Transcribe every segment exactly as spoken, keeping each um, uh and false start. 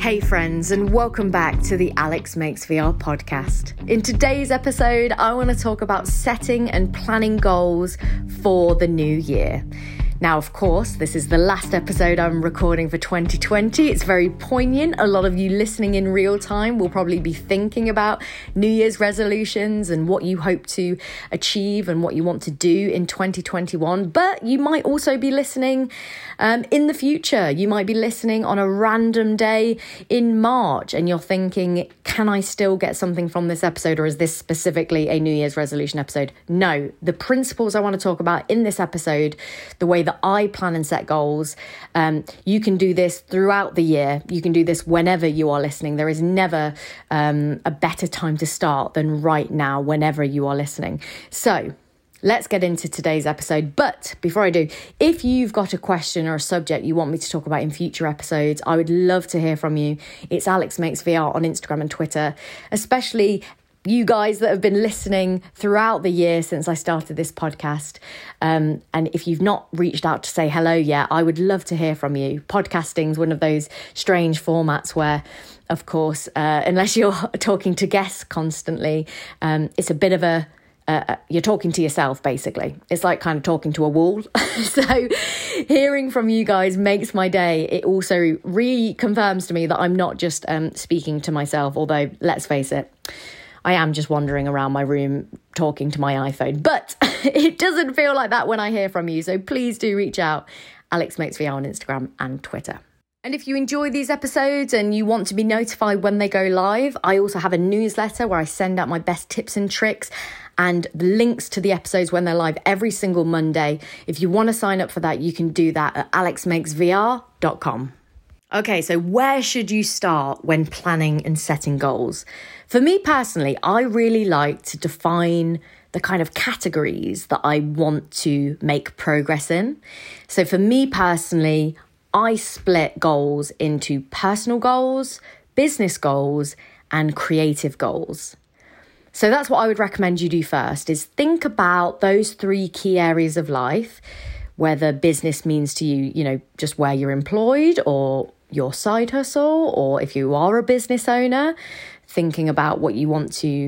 Hey friends, and welcome back to the Alex Makes V R podcast. In today's episode, I want to talk about setting and planning goals for the new year. Now, of course, this is the last episode I'm recording for twenty twenty. It's very poignant. A lot of you listening in real time will probably be thinking about New Year's resolutions and what you hope to achieve and what you want to do in twenty twenty-one. But you might also be listening um, in the future. You might be listening on a random day in March and you're thinking, can I still get something from this episode, or is this specifically a New Year's resolution episode? No, the principles I want to talk about in this episode, the way that I plan and set goals, um, you can do this throughout the year. You can do this whenever you are listening. There is never um, a better time to start than right now, whenever you are listening. So let's get into today's episode. But before I do, if you've got a question or a subject you want me to talk about in future episodes, I would love to hear from you. It's Alex Makes V R on Instagram and Twitter, especially you guys that have been listening throughout the year since I started this podcast. Um, and if you've not reached out to say hello yet, I would love to hear from you. Podcasting is one of those strange formats where, of course, uh, unless you're talking to guests constantly, um, it's a bit of a, uh, you're talking to yourself, basically. It's like kind of talking to a wall. So hearing from you guys makes my day. It also reconfirms to me that I'm not just um, speaking to myself, although let's face it, I am just wandering around my room talking to my iPhone, but it doesn't feel like that when I hear from you. So please do reach out. Alex Makes V R on Instagram and Twitter. And if you enjoy these episodes and you want to be notified when they go live, I also have a newsletter where I send out my best tips and tricks and the links to the episodes when they're live every single Monday. If you want to sign up for that, you can do that at alex makes v r dot com. Okay, so where should you start when planning and setting goals? For me personally, I really like to define the kind of categories that I want to make progress in. So for me personally, I split goals into personal goals, business goals, and creative goals. So that's what I would recommend you do first, is think about those three key areas of life, whether business means to you, you know, just where you're employed or your side hustle, or if you are a business owner, thinking about what you want to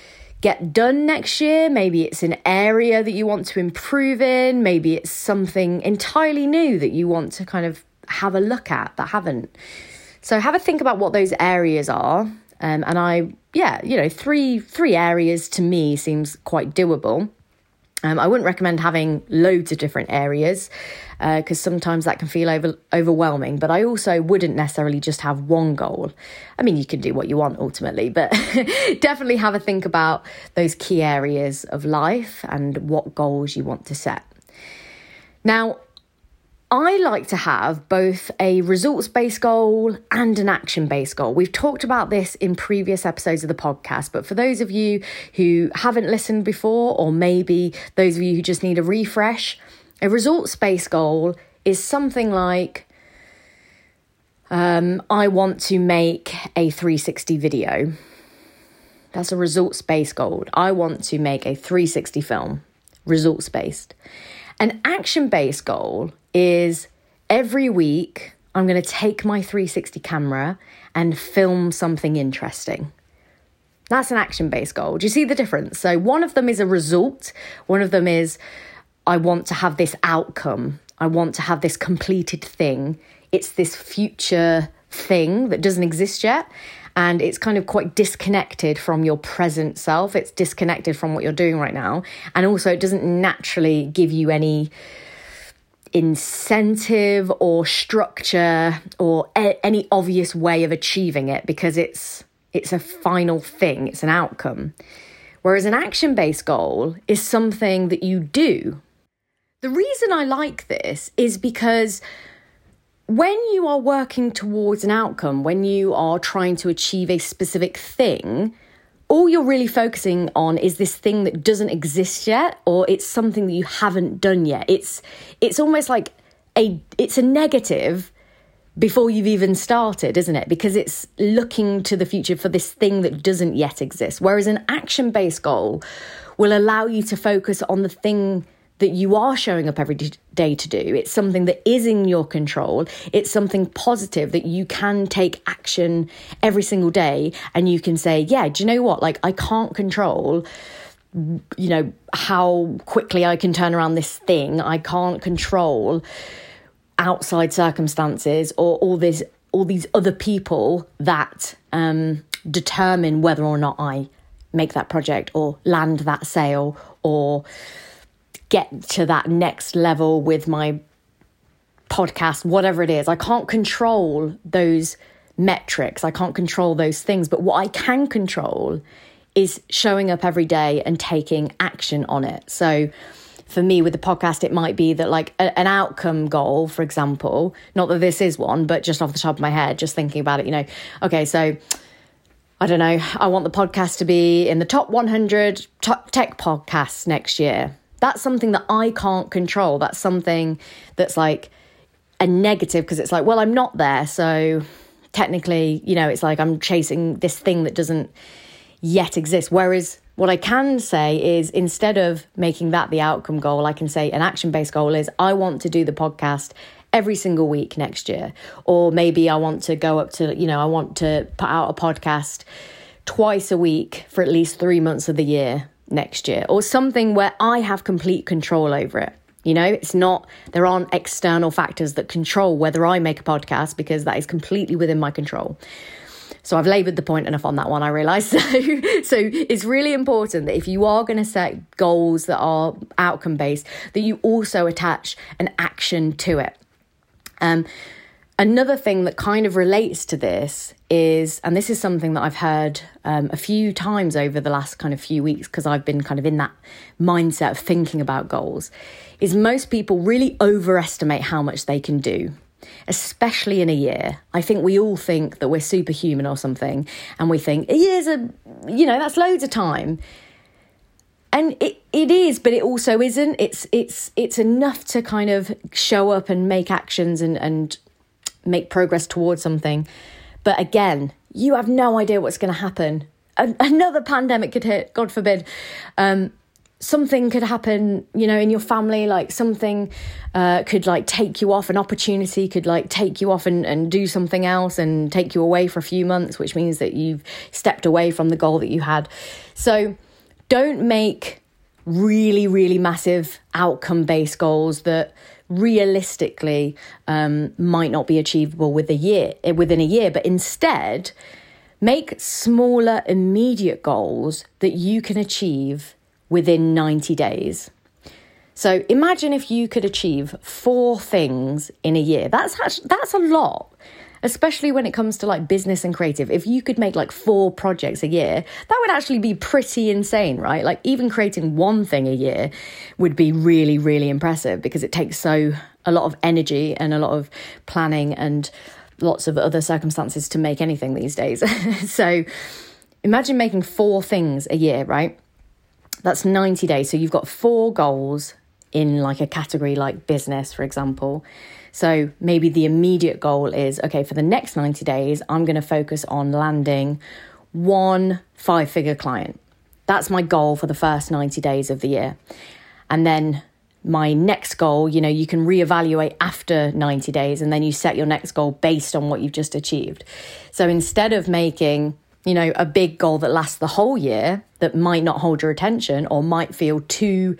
get done next year. Maybe it's an area that you want to improve in. Maybe it's something entirely new that you want to kind of have a look at that haven't. So have a think about what those areas are. Um, and I, yeah, you know, three, three areas to me seems quite doable. Um, I wouldn't recommend having loads of different areas because uh, sometimes that can feel over, overwhelming. But I also wouldn't necessarily just have one goal. I mean, you can do what you want ultimately, but definitely have a think about those key areas of life and what goals you want to set. Now, I like to have both a results-based goal and an action-based goal. We've talked about this in previous episodes of the podcast, but for those of you who haven't listened before, or maybe those of you who just need a refresh, a results-based goal is something like, um, I want to make a three sixty video. That's a results-based goal. I want to make a three sixty film, results-based. An action-based goal is every week I'm going to take my three sixty camera and film something interesting. That's an action-based goal. Do you see the difference? So one of them is a result. One of them is I want to have this outcome. I want to have this completed thing. It's this future thing that doesn't exist yet. And it's kind of quite disconnected from your present self. It's disconnected from what you're doing right now. And also it doesn't naturally give you any incentive or structure or a- any obvious way of achieving it, because it's it's a final thing. It's an outcome. Whereas an action-based goal is something that you do. The reason I like this is because when you are working towards an outcome, when you are trying to achieve a specific thing, all you're really focusing on is this thing that doesn't exist yet, or it's something that you haven't done yet. It's it's almost like a it's a negative before you've even started, isn't it? Because it's looking to the future for this thing that doesn't yet exist. Whereas an action-based goal will allow you to focus on the thing that you are showing up every day to do. It's something that is in your control. It's something positive that you can take action every single day. And you can say, yeah, do you know what? Like, I can't control, you know, how quickly I can turn around this thing. I can't control outside circumstances or all this, all these other people that um, determine whether or not I make that project or land that sale or get to that next level with my podcast, whatever it is. I can't control those metrics. I can't control those things. But what I can control is showing up every day and taking action on it. So for me with the podcast, it might be that like a, an outcome goal, for example, not that this is one, but just off the top of my head, just thinking about it, you know, okay, so I don't know, I want the podcast to be in the top one hundred top tech podcasts next year. That's something that I can't control. That's something that's like a negative because it's like, well, I'm not there. So technically, you know, it's like I'm chasing this thing that doesn't yet exist. Whereas what I can say is instead of making that the outcome goal, I can say an action-based goal is I want to do the podcast every single week next year. Or maybe I want to go up to, you know, I want to put out a podcast twice a week for at least three months of the year next year, or something where I have complete control over it. You know, it's not, there aren't external factors that control whether I make a podcast because that is completely within my control. So I've laboured the point enough on that one, I realise. So, so it's really important that if you are going to set goals that are outcome-based, that you also attach an action to it. Um, Another thing that kind of relates to this is, and this is something that I've heard um, a few times over the last kind of few weeks, because I've been kind of in that mindset of thinking about goals, is most people really overestimate how much they can do, especially in a year. I think we all think that we're superhuman or something, and we think a year's a, you know, that's loads of time. And it, it is, but it also isn't. It's it's it's enough to kind of show up and make actions and and make progress towards something. But again, you have no idea what's going to happen. A- another pandemic could hit, God forbid. Um, something could happen, you know, in your family, like something uh, could like take you off, an opportunity could like take you off and, and do something else and take you away for a few months, which means that you've stepped away from the goal that you had. So don't make really, really massive outcome-based goals that realistically um, might not be achievable with a year, within a year, but instead make smaller immediate goals that you can achieve within ninety days. So imagine if you could achieve four things in a year. That's actually, that's a lot, especially when it comes to like business and creative. If you could make like four projects a year, that would actually be pretty insane, right? Like even creating one thing a year would be really, really impressive because it takes so a lot of energy and a lot of planning and lots of other circumstances to make anything these days. So imagine making four things a year, right? That's ninety days. So you've got four goals in like a category like business, for example. So maybe the immediate goal is, okay, for the next ninety days, I'm going to focus on landing one five-figure client. That's my goal for the first ninety days of the year. And then my next goal, you know, you can reevaluate after ninety days and then you set your next goal based on what you've just achieved. So instead of making, you know, a big goal that lasts the whole year that might not hold your attention or might feel too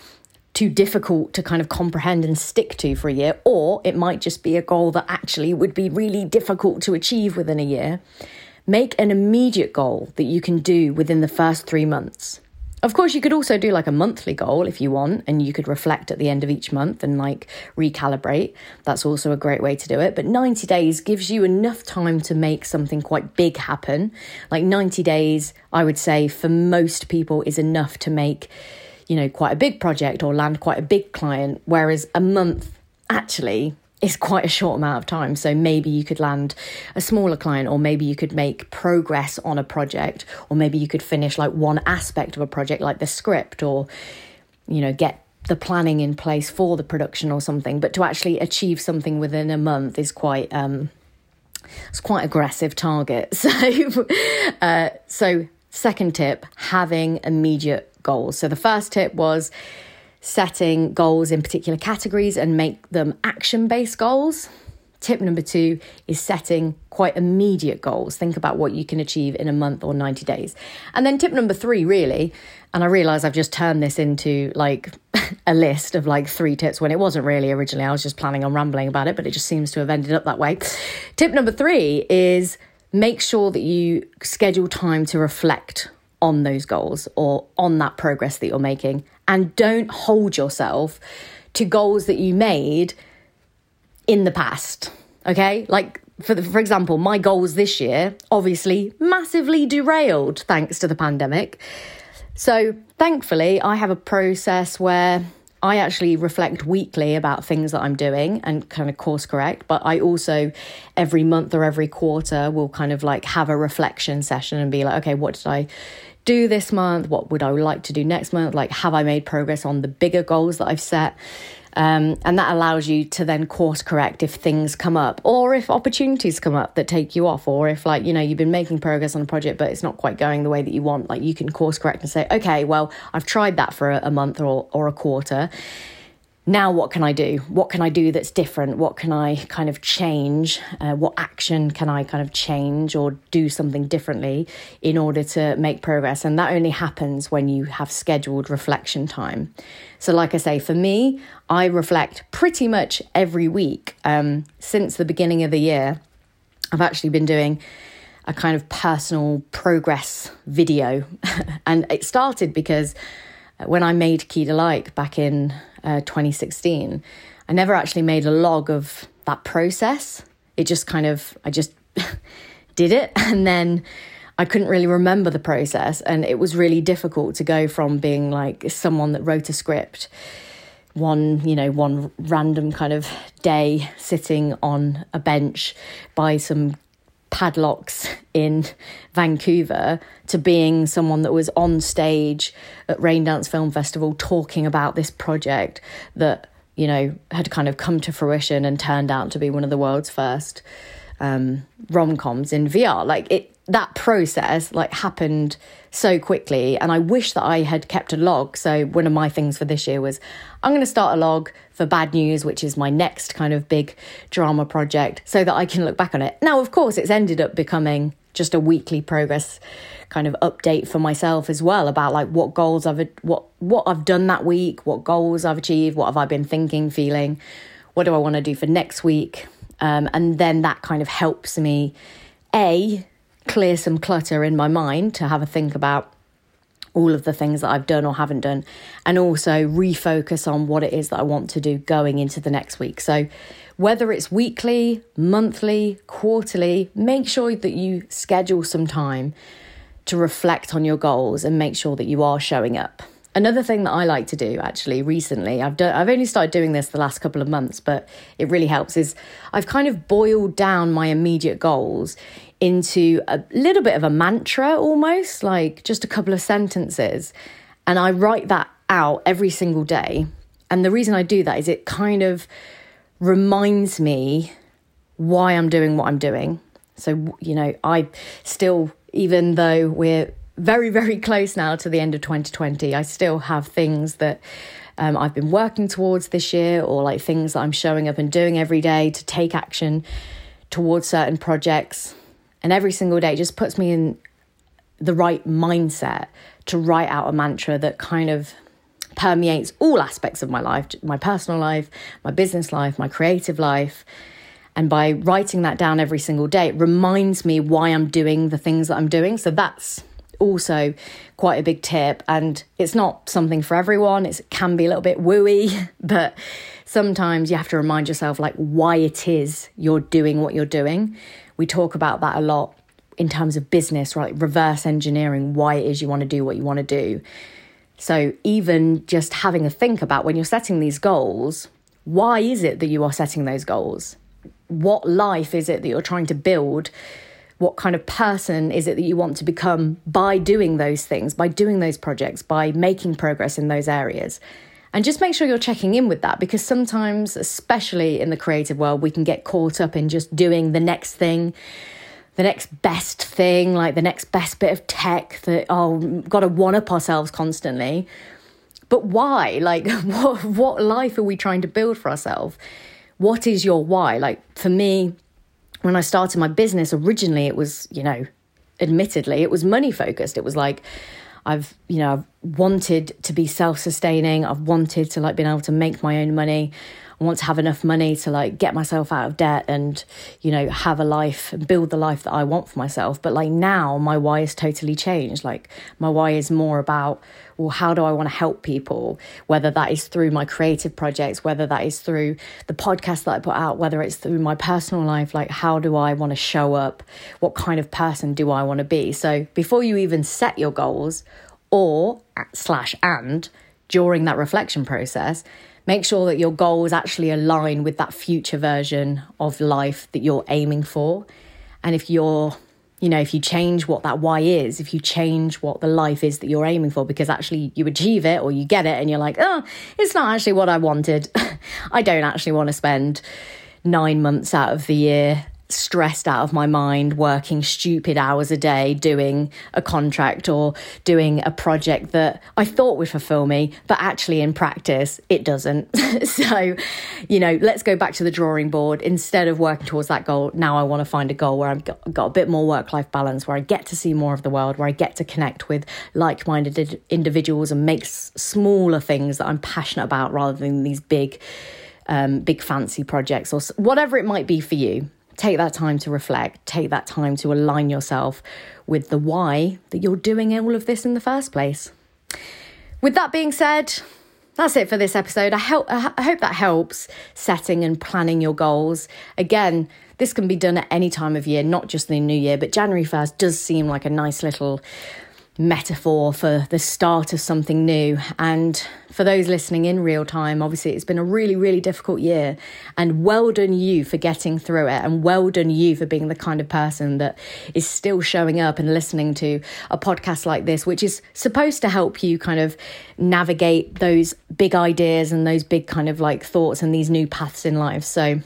too difficult to kind of comprehend and stick to for a year, or it might just be a goal that actually would be really difficult to achieve within a year, make an immediate goal that you can do within the first three months. Of course, you could also do like a monthly goal if you want, and you could reflect at the end of each month and like recalibrate. That's also a great way to do it. But ninety days gives you enough time to make something quite big happen. Like ninety days, I would say for most people is enough to make, you know, quite a big project or land quite a big client, whereas a month actually is quite a short amount of time. So maybe you could land a smaller client, or maybe you could make progress on a project, or maybe you could finish like one aspect of a project, like the script, or, you know, get the planning in place for the production or something. But to actually achieve something within a month is quite, um, it's quite aggressive target. So, uh, so second tip, having immediate goals. So the first tip was setting goals in particular categories and make them action-based goals. Tip number two is setting quite immediate goals. Think about what you can achieve in a month or ninety days. And then tip number three, really, and I realise I've just turned this into like a list of like three tips when it wasn't really originally. I was just planning on rambling about it, but it just seems to have ended up that way. Tip number three is make sure that you schedule time to reflect on those goals or on that progress that you're making. And don't hold yourself to goals that you made in the past, okay? Like, for the, for example, my goals this year, obviously massively derailed thanks to the pandemic. So thankfully, I have a process where I actually reflect weekly about things that I'm doing and kind of course correct. But I also, every month or every quarter, will kind of like have a reflection session and be like, okay, what did I do this month? What would I like to do next month? Like, have I made progress on the bigger goals that I've set? Um, and that allows you to then course correct if things come up or if opportunities come up that take you off, or if like, you know, you've been making progress on a project, but it's not quite going the way that you want. Like, you can course correct and say, okay, well, I've tried that for a, a month or, or a quarter. Now, what can I do? What can I do that's different? What can I kind of change? Uh, what action can I kind of change or do something differently in order to make progress? And that only happens when you have scheduled reflection time. So like I say, for me, I reflect pretty much every week. Um, since the beginning of the year, I've actually been doing a kind of personal progress video. And it started because when I made Key to Like back in uh, twenty sixteen, I never actually made a log of that process. It just kind of, I just did it. And then I couldn't really remember the process. And it was really difficult to go from being like someone that wrote a script one, you know, one random kind of day sitting on a bench by some padlocks in Vancouver to being someone that was on stage at Raindance Film Festival talking about this project that, you know, had kind of come to fruition and turned out to be one of the world's first um, rom-coms in V R. Like it, that process like happened so quickly, and I wish that I had kept a log. So one of my things for this year was I'm going to start a log for Bad News, which is my next kind of big drama project, so that I can look back on it. Now, of course, it's ended up becoming just a weekly progress kind of update for myself as well about like what goals I've what what I've done that week, what goals I've achieved, what have I been thinking, feeling, what do I want to do for next week, um, and then that kind of helps me a clear some clutter in my mind to have a think about all of the things that I've done or haven't done, and also refocus on what it is that I want to do going into the next week. So whether it's weekly, monthly, quarterly, make sure that you schedule some time to reflect on your goals and make sure that you are showing up. Another thing that I like to do actually recently, I've done, I've only started doing this the last couple of months, but it really helps, is I've kind of boiled down my immediate goals into a little bit of a mantra almost, like just a couple of sentences. And I write that out every single day. And the reason I do that is it kind of reminds me why I'm doing what I'm doing. So, you know, I still, even though we're very, very close now to the end of twenty twenty, I still have things that um, I've been working towards this year, or like things that I'm showing up and doing every day to take action towards certain projects. And every single day just puts me in the right mindset to write out a mantra that kind of permeates all aspects of my life, my personal life, my business life, my creative life. And by writing that down every single day, it reminds me why I'm doing the things that I'm doing. So that's also quite a big tip. And it's not something for everyone. It's, it can be a little bit wooey, but sometimes you have to remind yourself like why it is you're doing what you're doing. We talk about that a lot in terms of business, right? Reverse engineering why it is you want to do what you want to do. So even just having a think about when you're setting these goals, why is it that you are setting those goals? What life is it that you're trying to build? What kind of person is it that you want to become by doing those things, by doing those projects, by making progress in those areas? And just make sure you're checking in with that, because sometimes, especially in the creative world, we can get caught up in just doing the next thing, the next best thing, like the next best bit of tech that, oh, got to one-up ourselves constantly. But why? Like, what, what life are we trying to build for ourselves? What is your why? Like, for me, when I started my business, originally it was, you know, admittedly, it was money focused. It was like, I've, you know, I've wanted to be self-sustaining. I've wanted to like being able to make my own money. I want to have enough money to like get myself out of debt and, you know, have a life and build the life that I want for myself. But like now my why has totally changed. Like my why is more about, well, how do I want to help people? Whether that is through my creative projects, whether that is through the podcast that I put out, whether it's through my personal life, like how do I want to show up? What kind of person do I want to be? So before you even set your goals or slash and during that reflection process, make sure that your goals actually align with that future version of life that you're aiming for. And if you're, you know, if you change what that why is, if you change what the life is that you're aiming for, because actually you achieve it or you get it and you're like, oh, it's not actually what I wanted. I don't actually want to spend nine months out of the year stressed out of my mind, working stupid hours a day, doing a contract or doing a project that I thought would fulfill me, but actually in practice, it doesn't. So, you know, let's go back to the drawing board. Instead of working towards that goal, now I want to find a goal where I've got, got a bit more work-life balance, where I get to see more of the world, where I get to connect with like-minded individuals and make s- smaller things that I'm passionate about rather than these big, um, big fancy projects or whatever it might be for you. Take that time to reflect, take that time to align yourself with the why that you're doing all of this in the first place. With that being said, that's it for this episode. I, help, I hope that helps setting and planning your goals. Again, this can be done at any time of year, not just the new year, but January first does seem like a nice little metaphor for the start of something new. And for those listening in real time, obviously it's been a really, really difficult year, and well done you for getting through it, and well done you for being the kind of person that is still showing up and listening to a podcast like this, which is supposed to help you kind of navigate those big ideas and those big kind of like thoughts and these new paths in life. So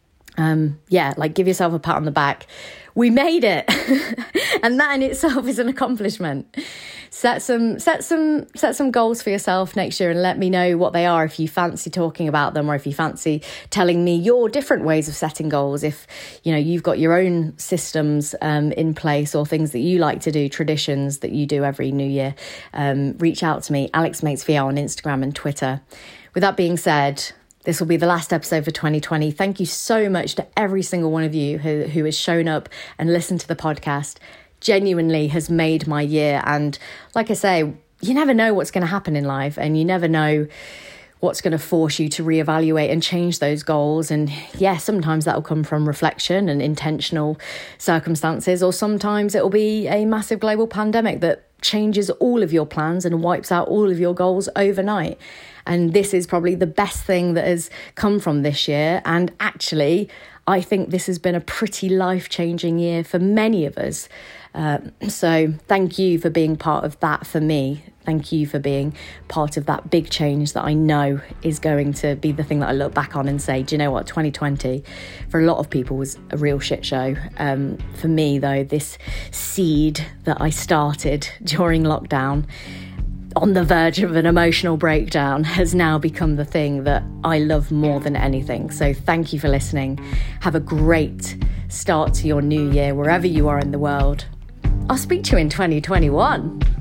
um yeah, like give yourself a pat on the back. We made it. And that in itself is an accomplishment. Set some set some set some goals for yourself next year and let me know what they are if you fancy talking about them, or if you fancy telling me your different ways of setting goals. If you know you've got your own systems um, in place, or things that you like to do, traditions that you do every new year, um, reach out to me, Alex Makes V R on Instagram and Twitter. With that being said, this will be the last episode for twenty twenty. Thank you so much to every single one of you who, who has shown up and listened to the podcast. Genuinely has made my year. And like I say, you never know what's going to happen in life, and you never know what's going to force you to reevaluate and change those goals. And yeah, sometimes that'll come from reflection and intentional circumstances, or sometimes it'll be a massive global pandemic that changes all of your plans and wipes out all of your goals overnight. And this is probably the best thing that has come from this year. And actually, I think this has been a pretty life-changing year for many of us. Um, so thank you for being part of that for me. Thank you for being part of that big change that I know is going to be the thing that I look back on and say, do you know what, twenty twenty for a lot of people was a real shit show. Um, for me, though, this seed that I started during lockdown, on the verge of an emotional breakdown, has now become the thing that I love more than anything. So thank you for listening. Have a great start to your new year, wherever you are in the world. I'll speak to you in twenty twenty-one.